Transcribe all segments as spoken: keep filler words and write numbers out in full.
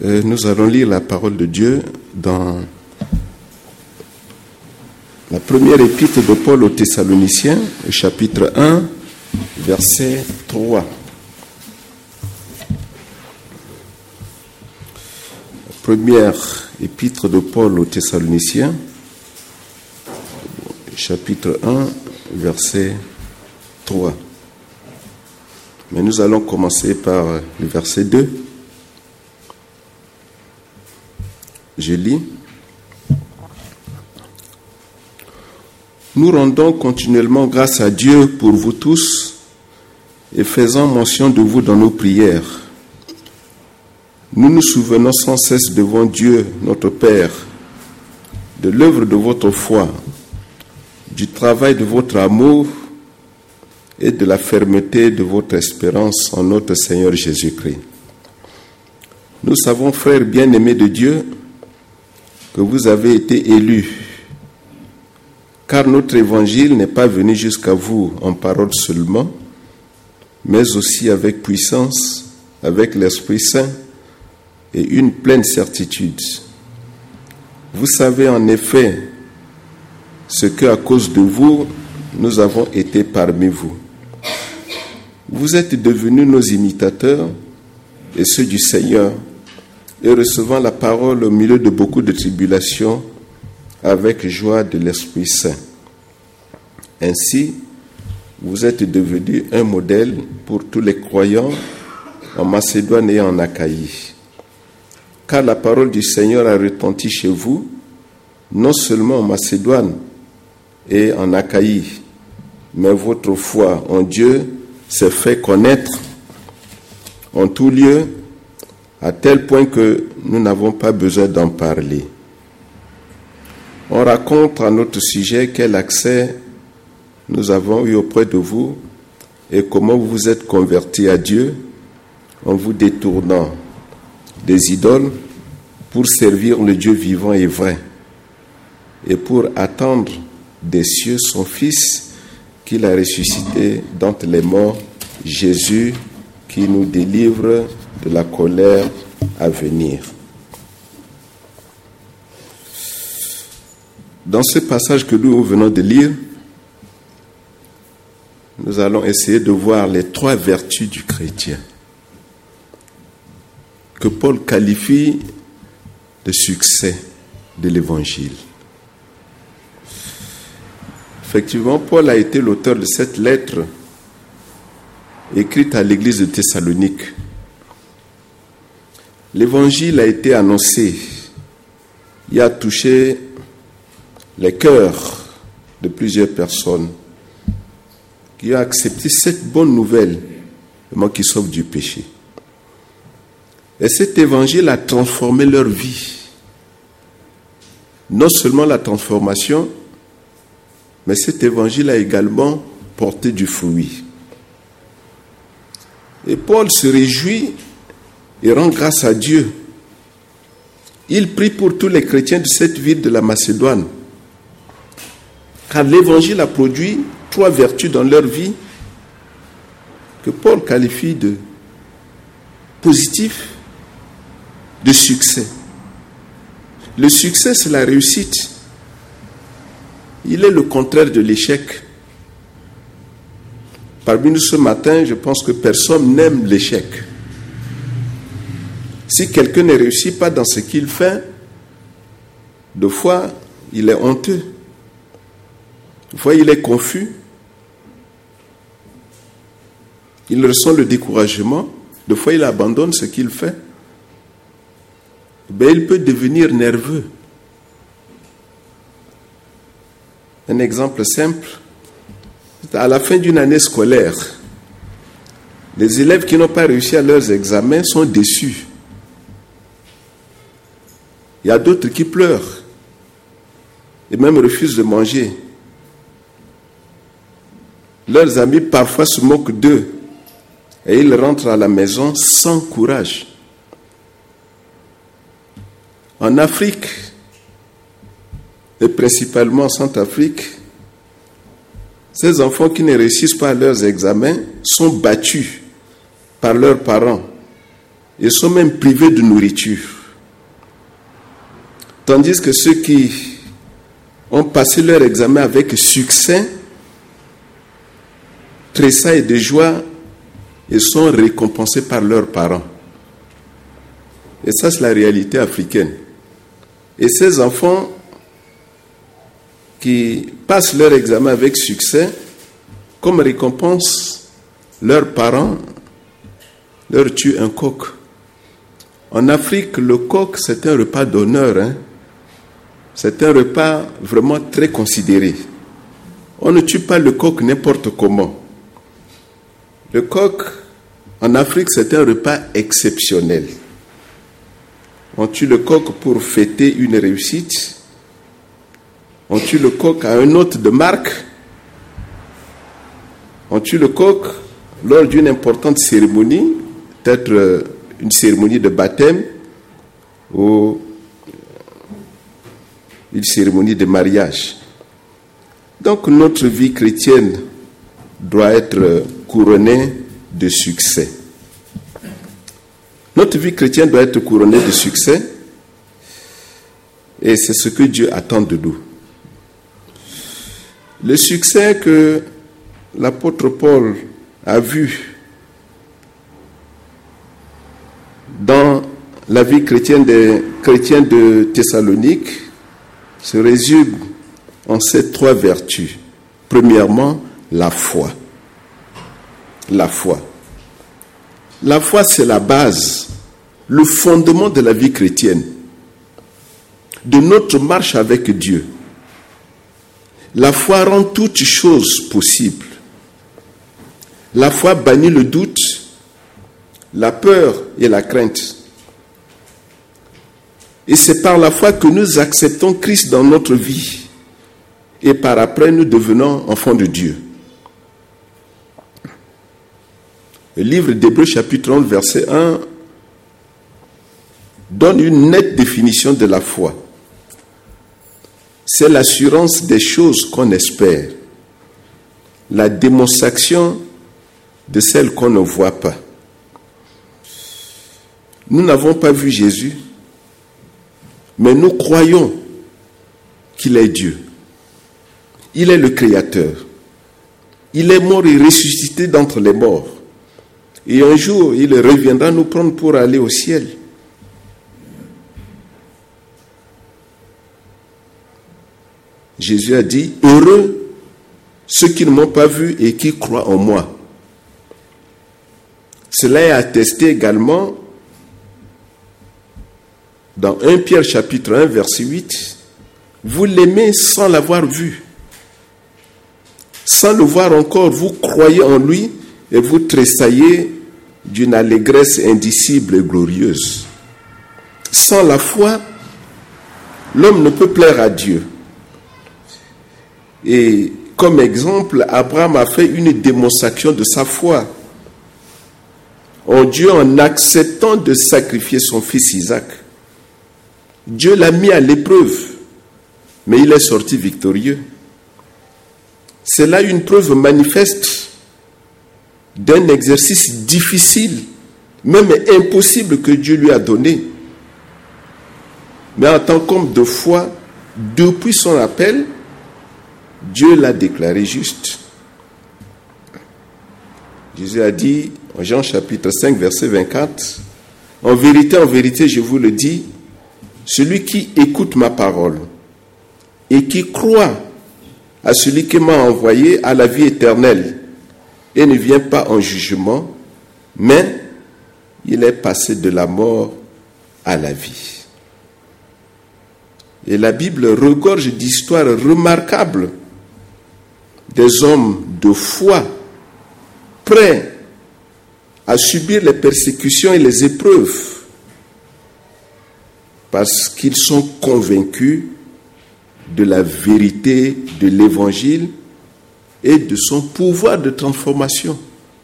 Euh, nous allons lire la parole de Dieu dans la première épître de Paul aux Thessaloniciens, au chapitre un, verset trois. La première épître de Paul aux Thessaloniciens, chapitre un, verset trois. Mais nous allons commencer par le verset deux. Je lis. Nous rendons continuellement grâce à Dieu pour vous tous et faisant mention de vous dans nos prières. Nous nous souvenons sans cesse devant Dieu, notre Père, de l'œuvre de votre foi, du travail de votre amour et de la fermeté de votre espérance en notre Seigneur Jésus-Christ. Nous savons, frères bien-aimés de Dieu, que vous avez été élus, car notre évangile n'est pas venu jusqu'à vous en parole seulement, mais aussi avec puissance, avec l'Esprit Saint et une pleine certitude. Vous savez en effet ce que, à cause de vous, nous avons été parmi vous. Vous êtes devenus nos imitateurs et ceux du Seigneur, et recevant la parole au milieu de beaucoup de tribulations avec joie de l'Esprit Saint. Ainsi, vous êtes devenus un modèle pour tous les croyants en Macédoine et en Achaïe. Car la parole du Seigneur a retenti chez vous, non seulement en Macédoine et en Achaïe, mais votre foi en Dieu s'est fait connaître en tout lieu, à tel point que nous n'avons pas besoin d'en parler. On raconte à notre sujet quel accès nous avons eu auprès de vous et comment vous vous êtes convertis à Dieu en vous détournant des idoles pour servir le Dieu vivant et vrai et pour attendre des cieux son Fils qu'il a ressuscité d'entre les morts, Jésus qui nous délivre de la colère à venir. Dans ce passage que nous venons de lire, nous allons essayer de voir les trois vertus du chrétien que Paul qualifie de succès de l'Évangile. Effectivement, Paul a été l'auteur de cette lettre écrite à l'église de Thessalonique. L'Évangile a été annoncé, il a touché les cœurs de plusieurs personnes qui ont accepté cette bonne nouvelle, le mot qui sauve du péché. Et cet Évangile a transformé leur vie. Non seulement la transformation, mais cet Évangile a également porté du fruit. Et Paul se réjouit et rend grâce à Dieu. Il prie pour tous les chrétiens de cette ville de la Macédoine, car l'Évangile a produit trois vertus dans leur vie que Paul qualifie de positif, de succès. Le succès, c'est la réussite. Il est le contraire de l'échec. Parmi nous ce matin, je pense que personne n'aime l'échec. Si quelqu'un ne réussit pas dans ce qu'il fait, des fois, il est honteux. Des fois, il est confus. Il ressent le découragement. Des fois, il abandonne ce qu'il fait. Ben, il peut devenir nerveux. Un exemple simple. À la fin d'une année scolaire, les élèves qui n'ont pas réussi à leurs examens sont déçus. Il y a d'autres qui pleurent et même refusent de manger. Leurs amis parfois se moquent d'eux et ils rentrent à la maison sans courage. En Afrique, et principalement en Centrafrique, ces enfants qui ne réussissent pas à leurs examens sont battus par leurs parents et sont même privés de nourriture. Tandis que ceux qui ont passé leur examen avec succès tressaillent de joie et sont récompensés par leurs parents. Et ça, c'est la réalité africaine. Et ces enfants qui passent leur examen avec succès, comme récompense, leurs parents leur tuent un coq. En Afrique, le coq, c'est un repas d'honneur. Hein? C'est un repas vraiment très considéré. On ne tue pas le coq n'importe comment. Le coq, en Afrique, c'est un repas exceptionnel. On tue le coq pour fêter une réussite. On tue le coq à un hôte de marque. On tue le coq lors d'une importante cérémonie, peut-être une cérémonie de baptême ou une cérémonie de mariage. Donc notre vie chrétienne doit être couronnée de succès. Notre vie chrétienne doit être couronnée de succès et c'est ce que Dieu attend de nous. Le succès que l'apôtre Paul a vu dans la vie chrétienne des chrétiens de Thessalonique se résume en ces trois vertus. Premièrement, la foi. La foi. La foi, c'est la base, le fondement de la vie chrétienne, de notre marche avec Dieu. La foi rend toutes choses possibles. La foi bannit le doute, la peur et la crainte. Et c'est par la foi que nous acceptons Christ dans notre vie. Et par après, nous devenons enfants de Dieu. Le livre d'Hébreux chapitre onze, verset un, donne une nette définition de la foi. C'est l'assurance des choses qu'on espère, la démonstration de celles qu'on ne voit pas. Nous n'avons pas vu Jésus, mais nous croyons qu'il est Dieu. Il est le Créateur. Il est mort et ressuscité d'entre les morts. Et un jour, il reviendra nous prendre pour aller au ciel. Jésus a dit, « Heureux ceux qui ne m'ont pas vu et qui croient en moi. » Cela est attesté également dans premier Pierre chapitre un, verset huit. « Vous l'aimez sans l'avoir vu. Sans le voir encore, vous croyez en lui et vous tressaillez d'une allégresse indicible et glorieuse. » Sans la foi, l'homme ne peut plaire à Dieu. Et comme exemple, Abraham a fait une démonstration de sa foi en Dieu en acceptant de sacrifier son fils Isaac. Dieu l'a mis à l'épreuve, mais il est sorti victorieux. C'est là une preuve manifeste d'un exercice difficile, même impossible que Dieu lui a donné. Mais en tant qu'homme de foi, depuis son appel, Dieu l'a déclaré juste. Jésus a dit en Jean chapitre cinq, verset vingt-quatre, « En vérité, en vérité, je vous le dis, celui qui écoute ma parole et qui croit à celui qui m'a envoyé a la vie éternelle et ne vient pas en jugement, mais il est passé de la mort à la vie. » Et la Bible regorge d'histoires remarquables des hommes de foi prêts à subir les persécutions et les épreuves parce qu'ils sont convaincus de la vérité de l'Évangile et de son pouvoir de transformation.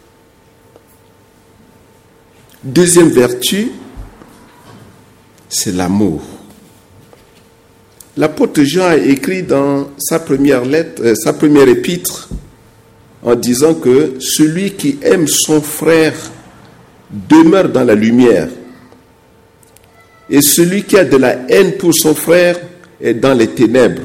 Deuxième vertu, c'est l'amour. L'apôtre Jean a écrit dans sa première lettre, euh, sa première épître, en disant que celui qui aime son frère demeure dans la lumière, Et celui qui a de la haine pour son frère est dans les ténèbres.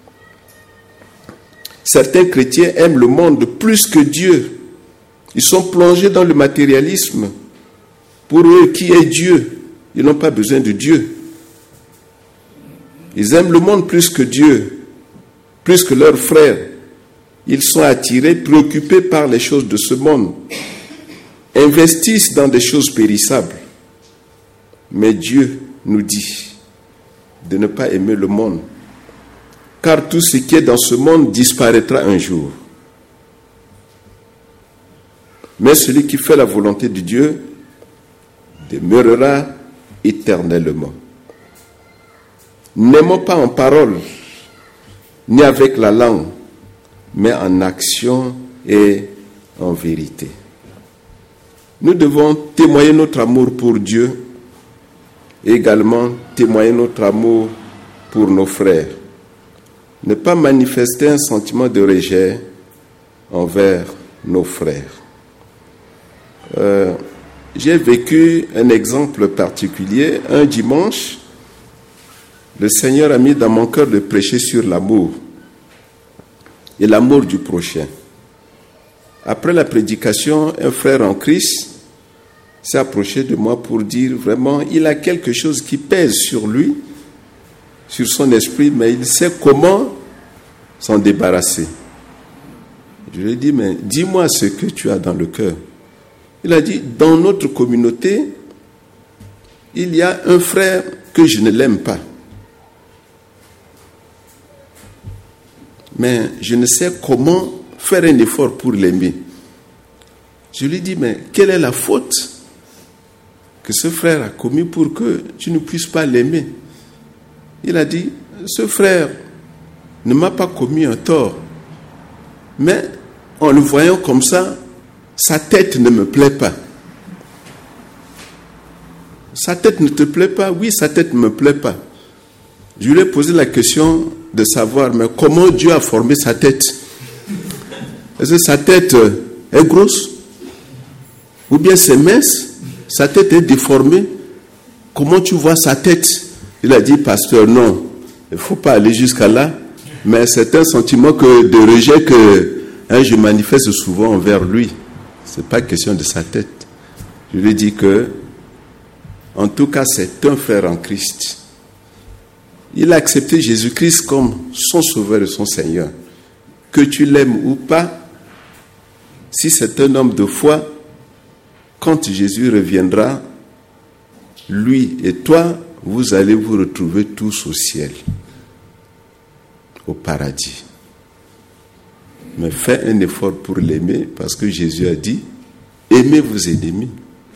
Certains chrétiens aiment le monde plus que Dieu. Ils sont plongés dans le matérialisme. Pour eux, qui est Dieu? Ils n'ont pas besoin de Dieu. Ils aiment le monde plus que Dieu, plus que leurs frères. Ils sont attirés, préoccupés par les choses de ce monde. Investissent dans des choses périssables. Mais Dieu nous dit de ne pas aimer le monde, car tout ce qui est dans ce monde disparaîtra un jour. Mais celui qui fait la volonté de Dieu demeurera éternellement. N'aimons pas en parole, ni avec la langue, mais en action et en vérité. Nous devons témoigner notre amour pour Dieu et également témoigner notre amour pour nos frères. Ne pas manifester un sentiment de rejet envers nos frères. Euh, j'ai vécu un exemple particulier. Un dimanche, le Seigneur a mis dans mon cœur de prêcher sur l'amour et l'amour du prochain. Après la prédication, un frère en Christ s'est approché de moi pour dire vraiment, il a quelque chose qui pèse sur lui, sur son esprit, mais il sait comment s'en débarrasser. Je lui ai dit, mais dis-moi ce que tu as dans le cœur. Il a dit, dans notre communauté, il y a un frère que je ne l'aime pas. Mais je ne sais comment faire un effort pour l'aimer. Je lui ai dit, mais quelle est la faute que ce frère a commis pour que tu ne puisses pas l'aimer? Il a dit, ce frère ne m'a pas commis un tort, mais en le voyant comme ça, sa tête ne me plaît pas. Sa tête ne te plaît pas? Oui, sa tête ne me plaît pas. Je lui ai posé la question de savoir, mais comment Dieu a formé sa tête? Est-ce que sa tête est grosse? Ou bien c'est mince? Sa tête est déformée? Comment tu vois sa tête? Il a dit, pasteur, non, il ne faut pas aller jusqu'à là, mais c'est un sentiment que, de rejet que hein, je manifeste souvent envers lui. Ce n'est pas question de sa tête. Je lui ai dit que, en tout cas, c'est un frère en Christ. Il a accepté Jésus-Christ comme son sauveur et son Seigneur. Que tu l'aimes ou pas, si c'est un homme de foi, quand Jésus reviendra, lui et toi, vous allez vous retrouver tous au ciel, au paradis. Mais fais un effort pour l'aimer, parce que Jésus a dit, aimez vos ennemis.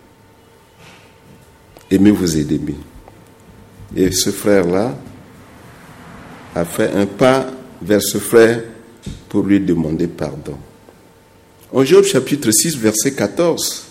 Aimez vos ennemis. Et ce frère-là a fait un pas vers ce frère pour lui demander pardon. En Job chapitre six, verset quatorze,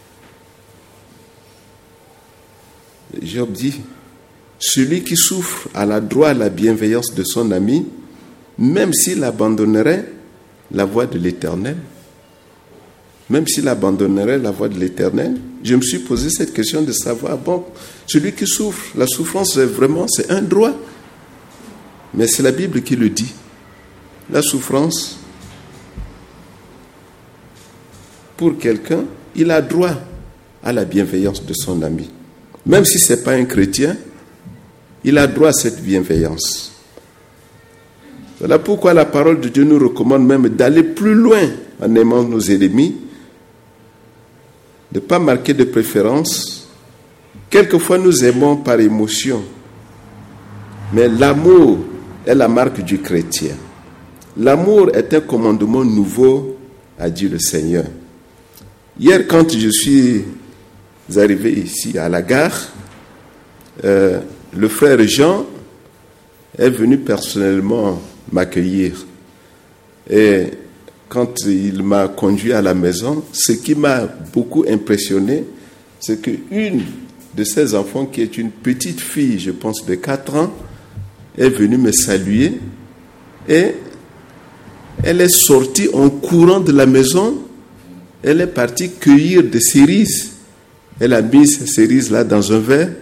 Job dit, celui qui souffre a le droit à la bienveillance de son ami, même s'il abandonnerait la voie de l'Éternel. Même s'il abandonnerait la voie de l'Éternel. Je me suis posé cette question de savoir, bon, celui qui souffre, la souffrance, c'est vraiment, c'est un droit. Mais c'est la Bible qui le dit. La souffrance, pour quelqu'un, il a droit à la bienveillance de son ami. Même si ce n'est pas un chrétien, il a droit à cette bienveillance. Voilà pourquoi la parole de Dieu nous recommande même d'aller plus loin en aimant nos ennemis, de ne pas marquer de préférence. Quelquefois nous aimons par émotion, mais l'amour est la marque du chrétien. L'amour est un commandement nouveau, a dit le Seigneur. Hier, quand je suis arrivé ici à la gare, euh, le frère Jean est venu personnellement m'accueillir. Et quand il m'a conduit à la maison, ce qui m'a beaucoup impressionné, c'est qu'une de ses enfants, qui est une petite fille, je pense de quatre ans, est venue me saluer et elle est sortie en courant de la maison. Elle est partie cueillir des cerises. Elle a mis ces cerises-là dans un verre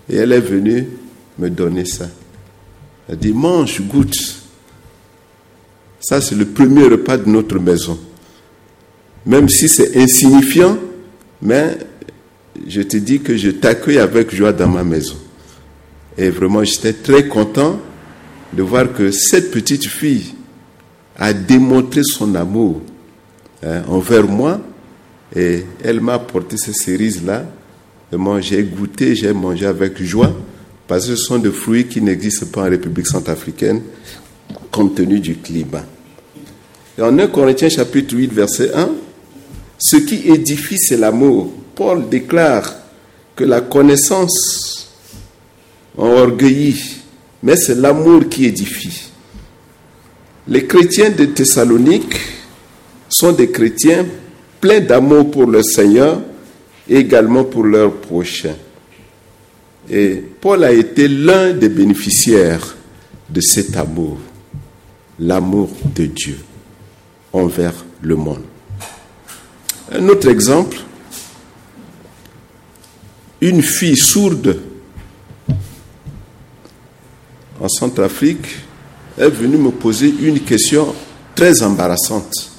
Et elle est venue me donner ça. Elle dit, mange, goûte. Ça, c'est le premier repas de notre maison. Même si c'est insignifiant, mais je te dis que je t'accueille avec joie dans ma maison. Et vraiment, j'étais très content de voir que cette petite fille a démontré son amour hein, envers moi. Et elle m'a apporté ces cerises-là. Et moi, j'ai goûté, j'ai mangé avec joie, parce que ce sont des fruits qui n'existent pas en République centrafricaine, compte tenu du climat. Et en premier Corinthiens chapitre huit, verset un, « Ce qui édifie, c'est l'amour. » Paul déclare que la connaissance orgueillit, mais c'est l'amour qui édifie. Les chrétiens de Thessalonique sont des chrétiens pleins d'amour pour le Seigneur et également pour leurs prochains. Et Paul a été l'un des bénéficiaires de cet amour, l'amour de Dieu envers le monde. Un autre exemple, une fille sourde en Centrafrique est venue me poser une question très embarrassante.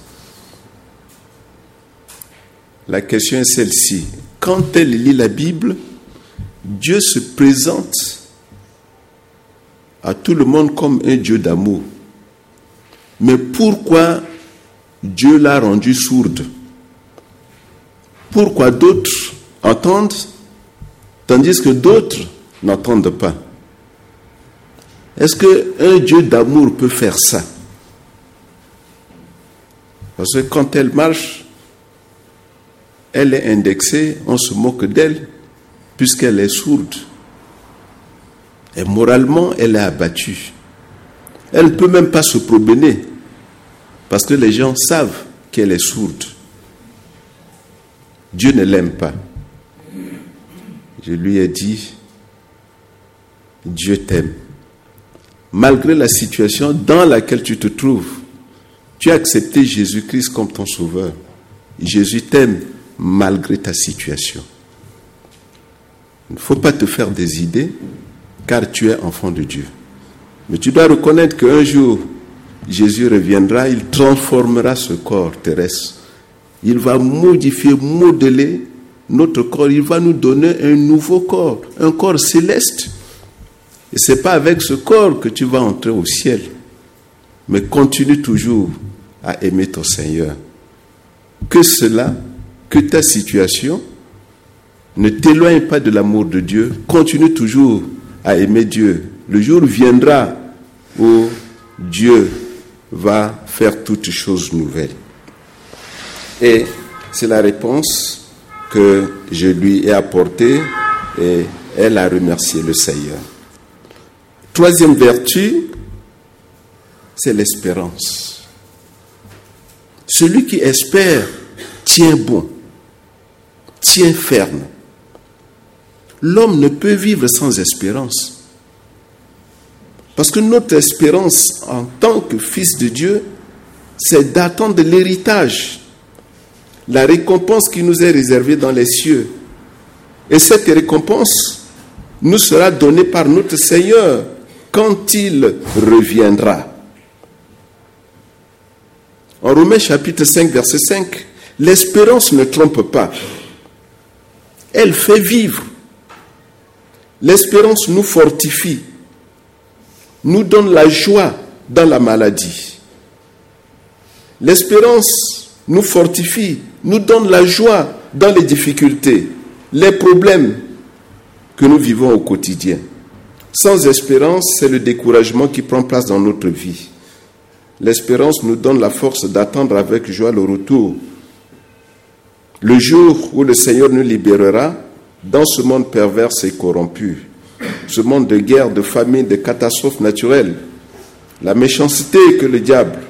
La question est celle-ci. Quand elle lit la Bible, Dieu se présente à tout le monde comme un Dieu d'amour. Mais pourquoi Dieu l'a rendue sourde? Pourquoi d'autres entendent, tandis que d'autres n'entendent pas? Est-ce qu'un Dieu d'amour peut faire ça? Parce que quand elle marche, elle est indexée, on se moque d'elle, puisqu'elle est sourde. Et moralement, elle est abattue. Elle ne peut même pas se promener, parce que les gens savent qu'elle est sourde. Dieu ne l'aime pas. Je lui ai dit, Dieu t'aime. Malgré la situation dans laquelle tu te trouves, tu as accepté Jésus-Christ comme ton sauveur. Jésus t'aime malgré ta situation. Il ne faut pas te faire des idées, car tu es enfant de Dieu. Mais tu dois reconnaître qu'un jour, Jésus reviendra, il transformera ce corps terrestre. Il va modifier, modeler notre corps. Il va nous donner un nouveau corps, un corps céleste. Et ce n'est pas avec ce corps que tu vas entrer au ciel. Mais continue toujours à aimer ton Seigneur. Que cela, que ta situation ne t'éloigne pas de l'amour de Dieu. Continue toujours à aimer Dieu. Le jour viendra où Dieu va faire toutes choses nouvelles. Et c'est la réponse que je lui ai apportée et elle a remercié le Seigneur. Troisième vertu, c'est l'espérance. Celui qui espère tient bon, tient ferme. L'homme ne peut vivre sans espérance. Parce que notre espérance en tant que fils de Dieu, c'est d'attendre l'héritage, la récompense qui nous est réservée dans les cieux. Et cette récompense nous sera donnée par notre Seigneur quand il reviendra. En Romains chapitre cinq, verset cinq, l'espérance ne trompe pas. Elle fait vivre. L'espérance nous fortifie, nous donne la joie dans la maladie. L'espérance nous fortifie, nous donne la joie dans les difficultés, les problèmes que nous vivons au quotidien. Sans espérance, c'est le découragement qui prend place dans notre vie. L'espérance nous donne la force d'attendre avec joie le retour. Le jour où le Seigneur nous libérera dans ce monde pervers et corrompu, ce monde de guerre, de famine, de catastrophes naturelles, la méchanceté que le diable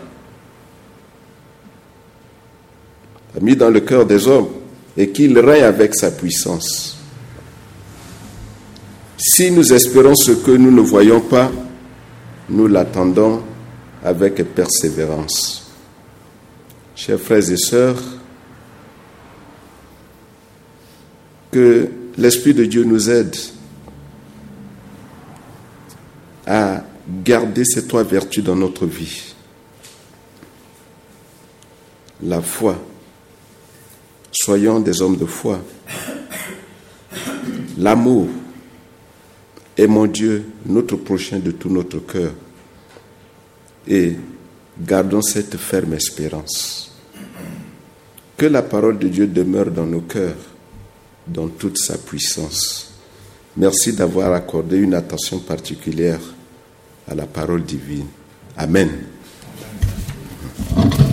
a mis dans le cœur des hommes et qu'il règne avec sa puissance. Si nous espérons ce que nous ne voyons pas, nous l'attendons avec persévérance. Chers frères et sœurs, que l'Esprit de Dieu nous aide à garder ces trois vertus dans notre vie. La foi. Soyons des hommes de foi. L'amour. Aimons Dieu, notre prochain, de tout notre cœur. Et gardons cette ferme espérance. Que la parole de Dieu demeure dans nos cœurs, dans toute sa puissance. Merci d'avoir accordé une attention particulière à la parole divine. Amen.